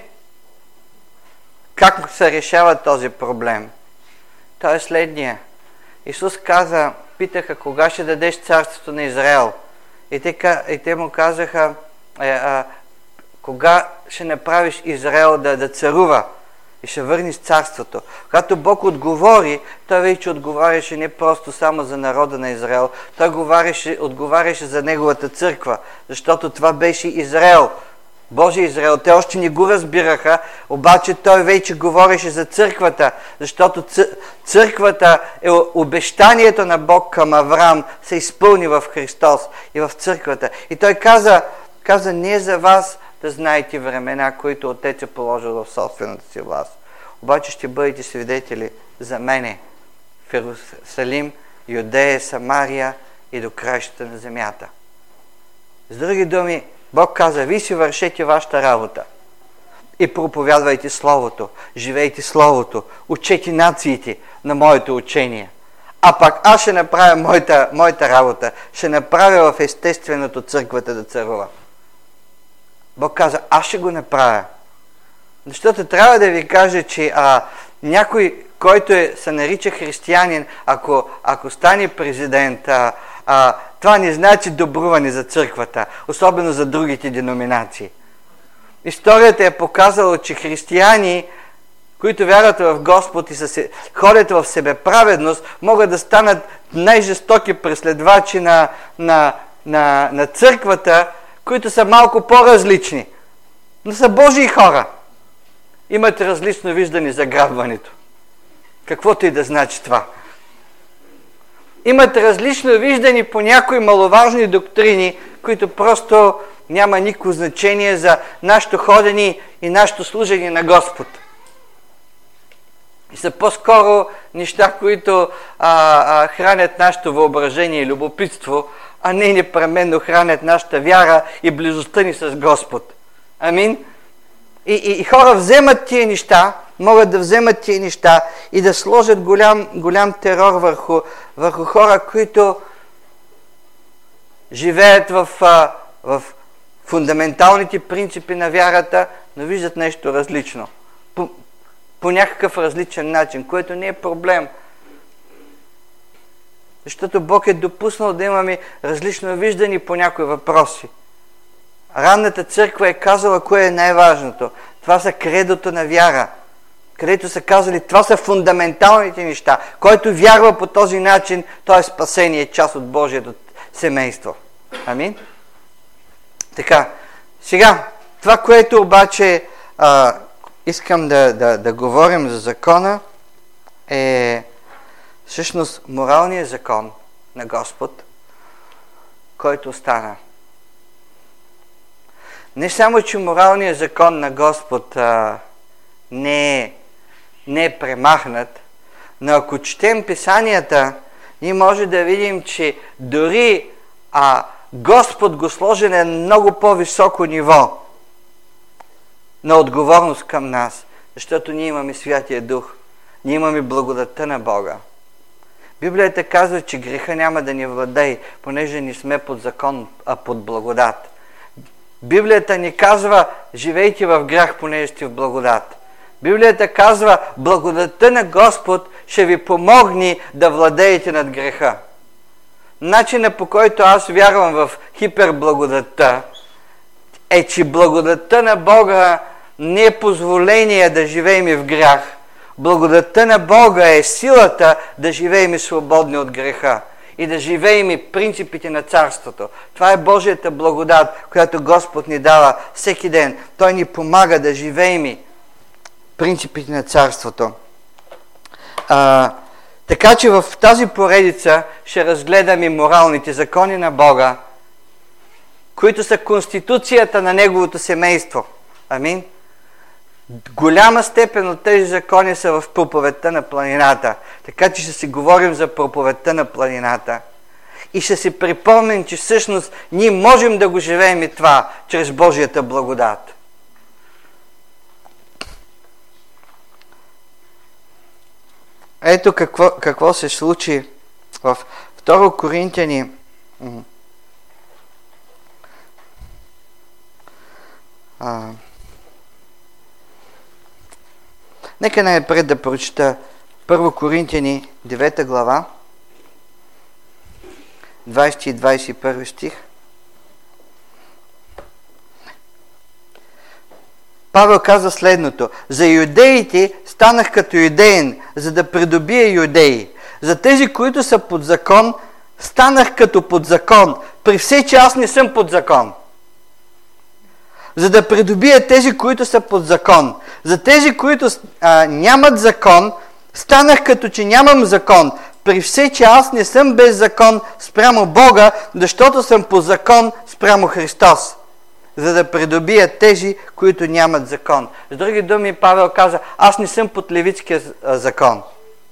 как се решава този проблем? Той е следния. Исус каза, питаха, кога ще дадеш царството на Израел? И те, и те му казаха, е, а, кога ще направиш Израел да, да царува и ще върнеш царството? Когато Бог отговори, той вече отговаряше не просто само за народа на Израел, той отговаряше, отговаряше за неговата църква, защото това беше Израел. Божия Израел, те още не го разбираха, обаче той вече говореше за църквата, защото църквата е обещанието на Бог към Авраам, се изпълни в Христос и в църквата. И той каза, каза, не е за вас да знаете времена, които Отец е положил в собствената си власт. Обаче ще бъдете свидетели за мене в Иерусалим, Юдея, Самария и до краищата на земята. С други думи, Бог каза, вие си вършете вашата работа и проповядвайте Словото, живейте Словото, учете нациите на моето учение. А пак аз ще направя моята, моята работа, ще направя в естественото църквата да царува. Бог каза, аз ще го направя. Защото трябва да ви кажа, че а, някой, който е, се нарича християнин, ако, ако стане президент, а, а, това не значи добруване за църквата, особено за другите деноминации. Историята е показала, че християни, които вярват в Господ и се, ходят в себеправедност, могат да станат най-жестоки преследвачи на, на, на, на църквата, които са малко по-различни, но са Божии хора. имат различно виждане за грабването. Каквото и да значи това. Имат различно виждане по някои маловажни доктрини, които просто няма никакво значение за нашето ходене и нашето служение на Господ. И са по-скоро неща, които а, а, хранят нашето въображение и любопитство, а не непременно хранят нашата вяра и близостта ни с Господ. Амин? И, и, и хора вземат тия неща, могат да вземат тия неща и да сложат голям, голям терор върху, върху хора, които живеят в, в фундаменталните принципи на вярата, но виждат нещо различно. По, по някакъв различен начин, което не е проблем. Защото Бог е допуснал да имаме различно виждане по някои въпроси. Ранната църква е казала кое е най-важното. Това са кредото на вяра. Където са казали, това са фундаменталните неща. Който вярва по този начин, той е спасение, част от Божието семейство. Амин? Така, сега, това, което обаче а, искам да, да, да говорим за закона, е всъщност моралният закон на Господ, който стана. Не само, че моралният закон на Господ а, не, е, не е премахнат, но ако четем Писанията, ние може да видим, че дори а, Господ го сложи на много по-високо ниво на отговорност към нас, защото ние имаме Святия Дух, ние имаме благодатта на Бога. Библията казва, че греха няма да ни владее, понеже не сме под закон, а под благодат. Библията ни казва, живейте в грях, понеже сте в благодат. Библията казва, благодатта на Господ ще ви помогне да владеете над греха. Начинът, по който аз вярвам в хиперблагодатта, е, че благодатта на Бога не е позволение да живеем в грях. Благодатта на Бога е силата да живеем свободни от греха и да живеем принципите на Царството. Това е Божията благодат, която Господ ни дава всеки ден. Той ни помага да живеем принципите на Царството. А, така че в тази поредица ще разгледаме моралните закони на Бога, които са конституцията на Неговото семейство. Амин. Голяма степен от тези закони са в проповедта на планината. Така че ще си говорим за проповедта на планината. И ще си припомним, че всъщност ние можем да го живеем и това, чрез Божията благодат. Ето какво, какво се случи в Второ Коринтияни. А, Нека най-напред да прочита Първо Коринтияни, девета глава, двайсети и двайсет и първи стих. Павел каза следното: за юдеите станах като юдеин, за да придобия юдеи. За тези, които са под закон, станах като под закон, при все, че аз не съм под закон. За да придобия тези, които са под закон. За тези, които а, нямат закон, станах като че нямам закон, при все, че аз не съм без закон спрямо Бога, защото съм по закон спрямо Христос. За да придобия тези, които нямат закон. С други думи, Павел каза, аз не съм под левитския закон.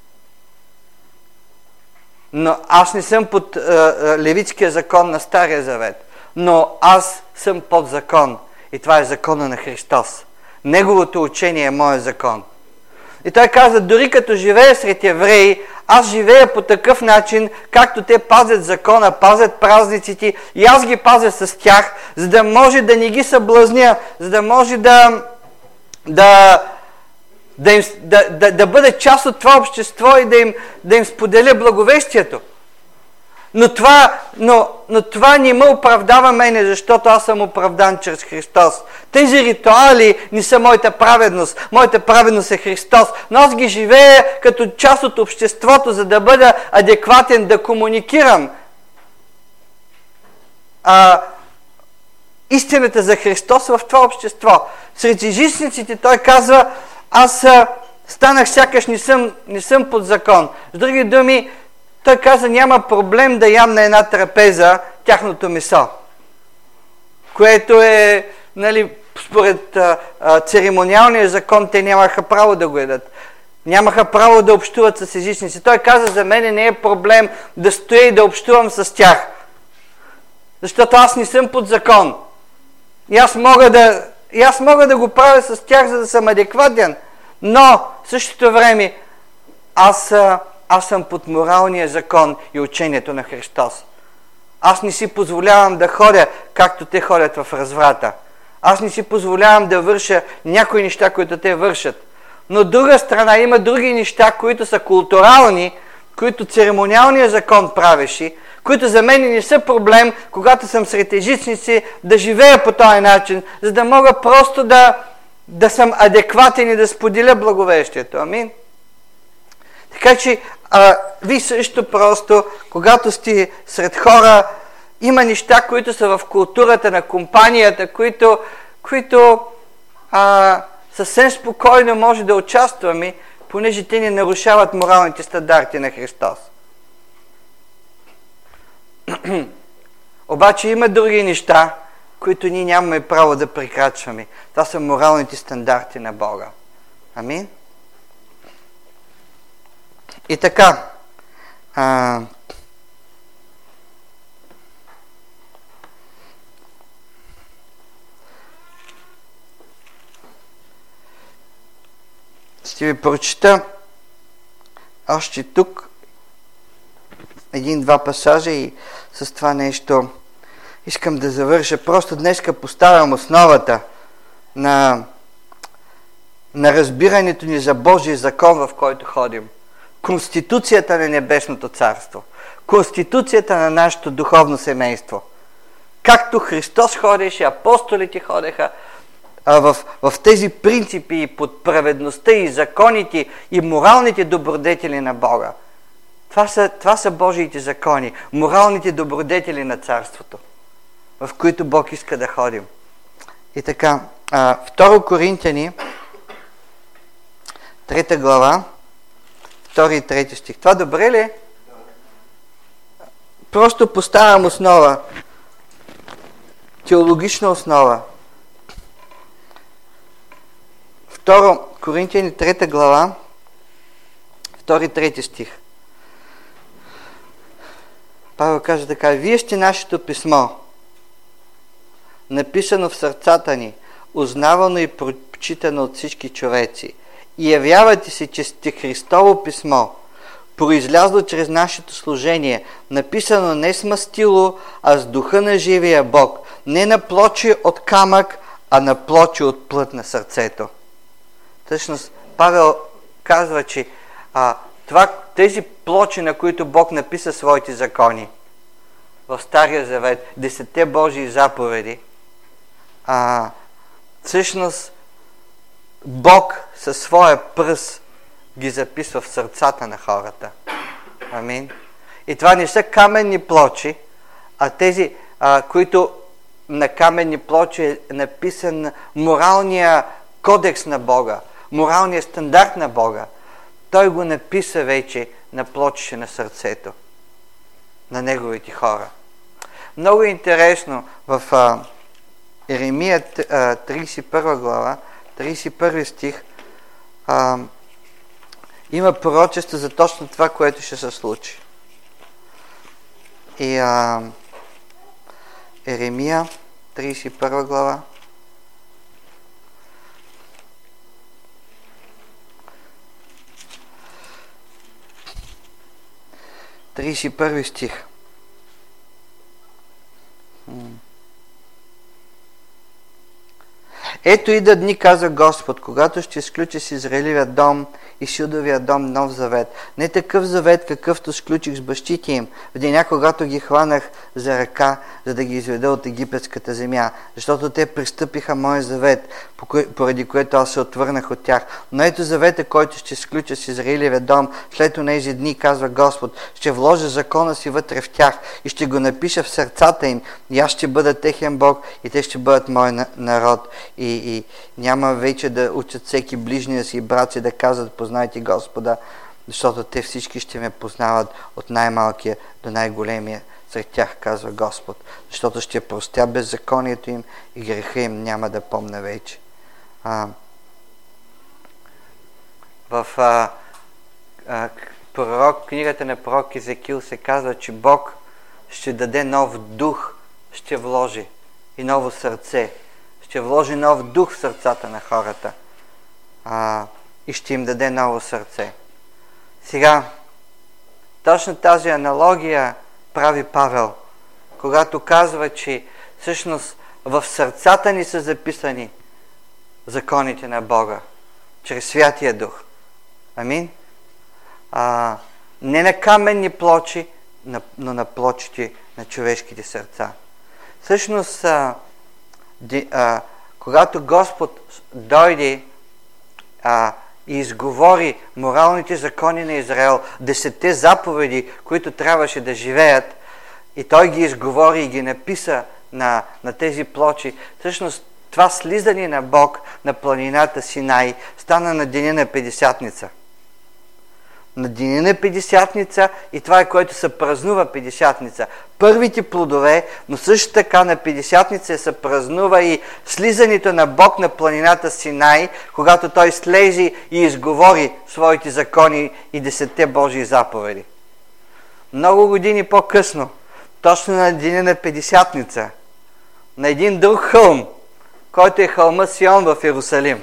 Но аз не съм под а, левитския закон на Стария Завет. Но аз съм под закон. И това е закона на Христос. Неговото учение е моят закон. И той каза, дори като живея сред евреи, аз живея по такъв начин, както те пазят закона, пазят празниците, и аз ги пазя с тях, за да може да не ги съблазня, за да може да, да, да, им, да, да, да бъда част от това общество и да им, да им споделя благовестието. Но това, но, но това не ме оправдава мене, защото аз съм оправдан чрез Христос. Тези ритуали не са моята праведност. Моята праведност е Христос. Но аз ги живея като част от обществото, за да бъда адекватен, да комуникирам. А, истината за Христос в това общество. Сред езичниците той казва, аз станах сякаш не съм, не съм под закон. С други думи, той каза, няма проблем да ям на една трапеза тяхното месо, което е, нали, според а, а, церемониалния закон, те нямаха право да го едат. Нямаха право да общуват с езичници. Той каза, за мен не е проблем да стоя и да общувам с тях. Защото аз не съм под закон. И аз мога да, и аз мога да го правя с тях, за да съм адекватен. Но в същото време аз, аз съм под моралния закон и учението на Христос. Аз не си позволявам да ходя, както те ходят в разврата. Аз не си позволявам да върша някои неща, които те вършат. Но от друга страна има други неща, които са културални, които церемониалният закон правеше, които за мен не са проблем, когато съм сред езичници, да живея по този начин, за да мога просто да, да съм адекватен и да споделя благовестието. Амин. Така че, а, ви също просто, когато сте сред хора, има неща, които са в културата на компанията, които, които а, съвсем спокойно може да участваме, понеже те не нарушават моралните стандарти на Христос. Обаче има други неща, които ние нямаме право да прекрачваме. Това са моралните стандарти на Бога. Амин? И така, а, ще ви прочита още тук един-два пасажа и с това нещо искам да завърша. Просто днеска поставям основата на, на разбирането ни за Божия закон, в който ходим. Конституцията на Небесното царство. Конституцията на нашето духовно семейство. Както Христос ходеше, апостолите ходеха, В, в тези принципи под праведността и законите и моралните добродетели на Бога. Това са, това са Божиите закони, моралните добродетели на Царството, в които Бог иска да ходим. И така, Второ Коринтияни, трета глава, втори и трети стих. Това добре ли? Просто поставям основа, теологична основа. Второ Коринтияни, трета глава, втори и трети стих. Павел казва така: вие сте нашето писмо, написано в сърцата ни, узнавано и прочитано от всички човеци. И явявате се, че сте Христово писмо, произлязло чрез нашето служение, написано не с мастило, а с духа на живия Бог, не на плочи от камък, а на плочи от плът на сърцето. Всъщност, Павел казва, че а, това, тези плочи, на които Бог написа своите закони в Стария Завет, десетте Божии заповеди, а, всъщност Бог със своя пръст ги записва в сърцата на хората. Амин. И това не са каменни плочи, а тези, а, които на каменни плочи е написан моралния кодекс на Бога, моралния стандарт на Бога. Той го написа вече на плочище на сърцето на неговите хора. Много интересно, в а, Еремия а, тридесет и първа глава, тридесет и първи стих, а, има пророчество за точно това, което ще се случи. И а, Еремия тридесет и първа глава, тридесет и първи стих. Ето идва дни, казва Господ, когато ще сключи с Израилевия дом и с Юдовия дом нов завет. Не такъв завет, какъвто сключих с бащите им в деня, когато ги хванах за ръка, за да ги изведа от египетската земя, защото те пристъпиха моя завет, поради което аз се отвърнах от тях. Но ето завета, който ще сключа с Израилевия дом след онези дни, казва Господ, ще вложа закона си вътре в тях и ще го напиша в сърцата им, и аз ще бъда техен Бог и те ще бъдат мой народ. И, и няма вече да учат всеки ближния си брат си да казват, познайте Господа, защото те всички ще ме познават от най-малкия до най-големия сред тях, казва Господ, защото ще простя беззаконието им и греха им няма да помня вече. А, в а, а, пророк, книгата на пророк Езекил се казва, че Бог ще даде нов дух, ще вложи и ново сърце. Ще вложи нов дух в сърцата на хората а, и ще им даде ново сърце. Сега, точно тази аналогия прави Павел, когато казва, че всъщност в сърцата ни са записани законите на Бога, чрез Святия Дух. Амин? А, не на каменни плочи, но на плочите на човешките сърца. Всъщност, а, ди, а, когато Господ дойде а, и изговори моралните закони на Израел, десетте заповеди, които трябваше да живеят, и Той ги изговори и ги написа на, на тези плочи, всъщност това слизане на Бог на планината Синай стана на деня на Петдесятница. На деня на Петдесятница, и това е, което се празнува Петдесятница. Първите плодове, но също така на Петдесятница се празнува и слизането на Бог на планината Синай, когато Той слезе и изговори своите закони и десетте Божии заповеди. Много години по-късно, точно на деня на Петдесятница, на един друг хълм, който е хълма Сион в Иерусалим,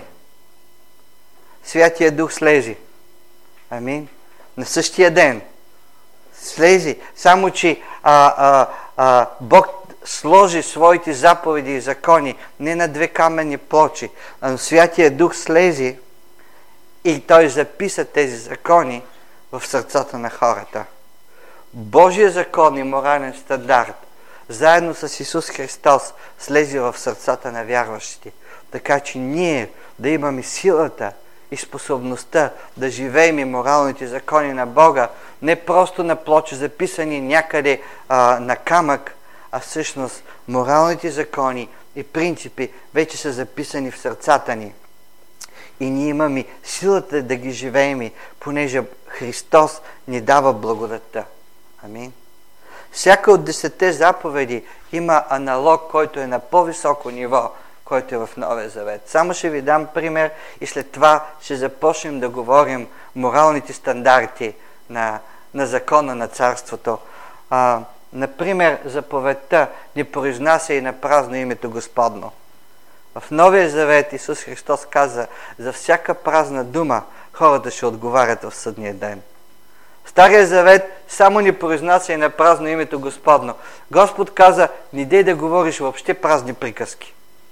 Святия Дух слезе. Амин. На същия ден слезе, само че а, а, а, Бог сложи своите заповеди и закони не на две каменни плочи, а на Святия Дух слезе и Той записа тези закони в сърцата на хората. Божия закон и морален стандарт, заедно с Исус Христос, слезе в сърцата на вярващите, така че ние да имаме силата и способността да живеем и моралните закони на Бога, не просто на плочи записани някъде а, на камък, а всъщност моралните закони и принципи вече са записани в сърцата ни. И ние имаме силата да ги живеем, понеже Христос ни дава благодатта. Амин. Всяка от десетте заповеди има аналог, който е на по-високо ниво, който е в Новия Завет. Само ще ви дам пример и след това ще започнем да говорим моралните стандарти на, на закона на царството. А, например, заповедта не произнася и на празно името Господно. В Новия Завет Исус Христос каза, за всяка празна дума хората ще отговарят в съдния ден. В Стария Завет само не произнася и на празно името Господно. Господ каза, не дей да говориш въобще празни приказки.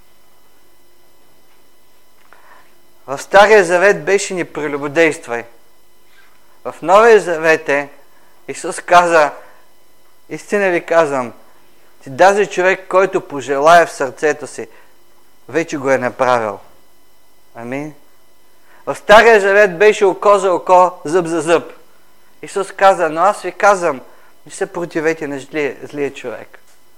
В Стария Завет беше не прелюбодействай. В Новия Завет е, Исус каза, истина ви казвам, че даже човек, който пожелая в сърцето си, вече го е направил. Амин. В Стария Завет беше око за око, зъб за зъб. Исус каза, но аз ви казвам, не се противете на злия, злия човек.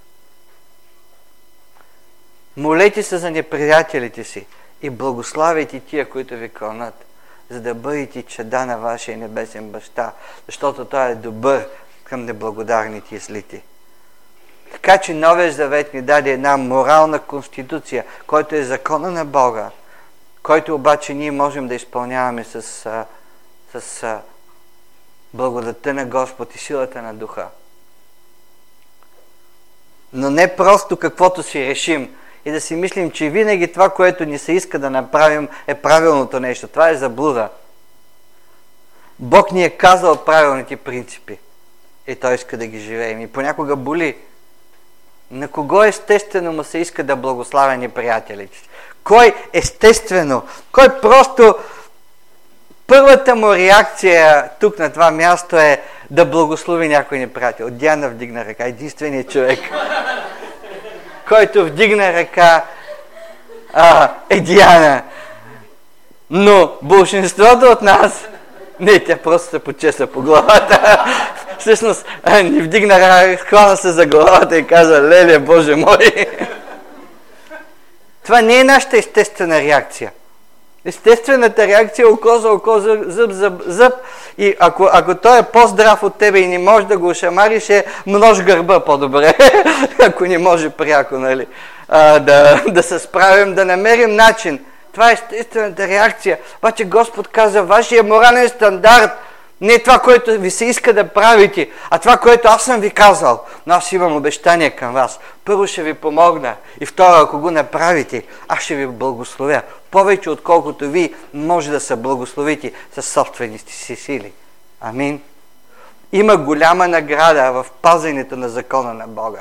Молете се за неприятелите си и благославяйте тия, които ви кълнат, за да бъдете чеда на вашия небесен баща, защото Той е добър към неблагодарните и злите. Така че Новия Завет ни даде една морална конституция, който е закона на Бога, който обаче ние можем да изпълняваме с, с, с благодатта на Господ и силата на Духа. Но не просто каквото си решим и да си мислим, че винаги това, което ни се иска да направим, е правилното нещо. Това е заблуда. Бог ни е казал правилните принципи и Той иска да ги живеем. И понякога боли. На кого естествено му се иска да благославя неприятелите си? Кой естествено? Кой просто... Първата му реакция тук на това място е да благослови някой неприятел. Диана вдигна ръка. Единственият човек, който вдигна ръка, а, е Диана. Но большинството от нас... Не, тя просто се почеса по главата. Всъщност, ни вдигна ръка, хвана се за главата и каза: леле, Боже мой! Това не е нашата естествена реакция. Естествената реакция е око за око, зъб за зъб. И ако, ако той е по-здрав от тебе и не може да го шамариш, е множ гърба по-добре. Ако не може пряко, нали? А, да, да се справим, да намерим начин. Това е естествената реакция. Обаче Господ каза: вашия морален стандарт не е това, което ви се иска да правите, а това, което аз съм ви казал. Но аз имам обещание към вас. Първо ще ви помогна и второ, ако го направите, аз ще ви благословя. Повече отколкото ви може да се благословите със собствените си сили. Амин. Има голяма награда в пазенето на закона на Бога.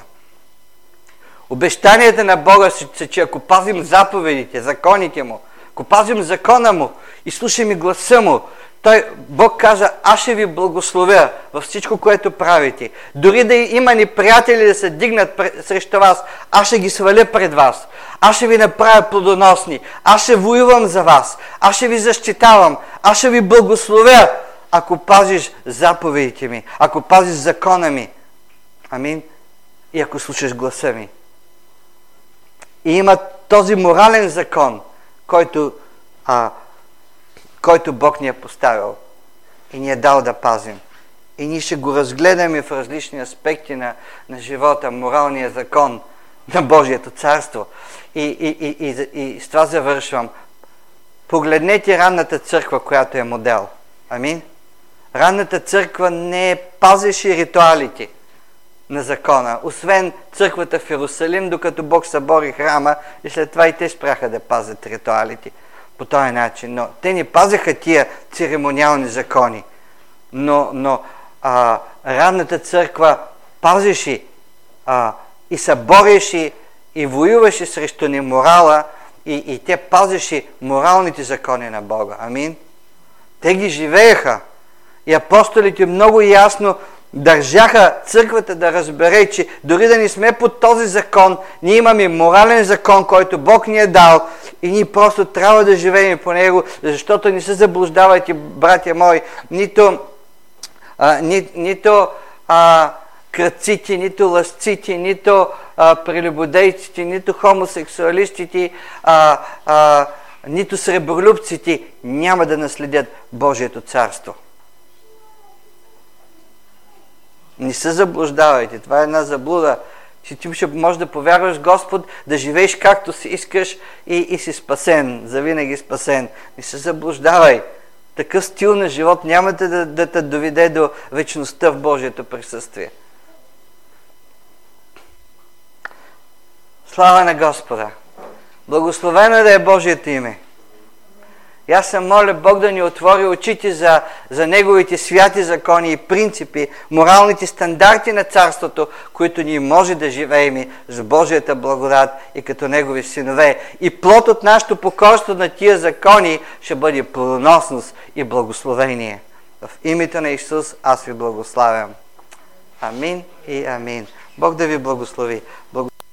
Обещанията на Бога са, че ако пазим заповедите, законите Му, ако пазим закона Му и слушаме гласа Му, той, Бог каза: аз ще ви благословя във всичко, което правите. Дори да има неприятели да се дигнат срещу вас, аз ще ги сваля пред вас. Аз ще ви направя плодоносни. Аз ще воювам за вас. Аз ще ви защитавам. Аз ще ви благословя, ако пазиш заповедите ми, ако пазиш закона ми. Амин. И ако слушаш гласа ми. И има този морален закон, който, а, който Бог ни е поставил и ни е дал да пазим. И ние ще го разгледаме в различни аспекти на, на живота, моралния закон на Божието царство. И, и, и, и, и с това завършвам. Погледнете ранната църква, която е модел. Амин. Ранната църква не пазеше ритуалите на закона, освен църквата в Иерусалим, докато Бог събори храма и след това и те спряха да пазят ритуалите по този начин. Но те не пазеха тия церемониални закони. Но, но а, ранната църква пазеше а, и се бореше и воюваше срещу неморала и, и те пазеше моралните закони на Бога. Амин. Те ги живееха. И апостолите много ясно държаха църквата да разбере, че дори да не сме под този закон, ние имаме морален закон, който Бог ни е дал и ние просто трябва да живеем по него, защото не се заблуждавайте, братя мои, нито, а, ни, нито а, крадците, нито лъсците, нито а, прелюбодейците, нито хомосексуалистите, а, а, нито сребролюбците няма да наследят Божието царство. Не се заблуждавайте. Това е една заблуда. Че ти ще можеш да повярваш Господ, да живееш както си искаш и, и си спасен. Завинаги спасен. Не се заблуждавай. Такъв стил на живот няма да, да те доведе до вечността в Божието присъствие. Слава на Господа! Благословено да е Божието име! И аз се моля Бог да ни отвори очите за, за Неговите святи закони и принципи, моралните стандарти на Царството, които ние може да живеем с Божията благодат и като Негови синове. И плод от нашето покорство на тия закони ще бъде плодоносност и благословение. В името на Исус аз ви благославям. Амин и амин. Бог да ви благослови. Благослови.